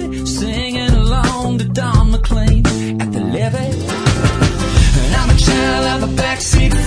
levee, singing along to Don McLean at the levee. And I'm a child of a backseat